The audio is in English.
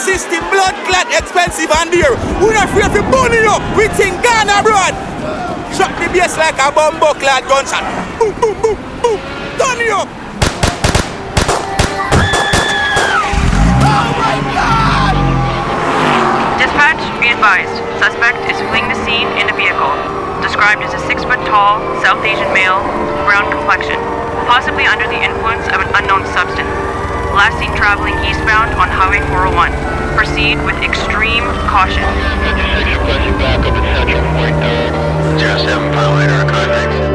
system, blood clot, expensive and dear. We're not afraid to burn you. We think Ghana, blood. Shot the bass like a bumbo clad gunshot. Boom, boom, boom, boom. Turn you up. Oh my God! Dispatch, be advised. Suspect is fleeing the scene in a vehicle. Described as a 6-foot-tall, South Asian male, brown complexion, possibly under the influence of an unknown substance. Last seen traveling eastbound on Highway 401. Proceed with extreme caution. Back up at Central Point, 07 Pilot, our contacts.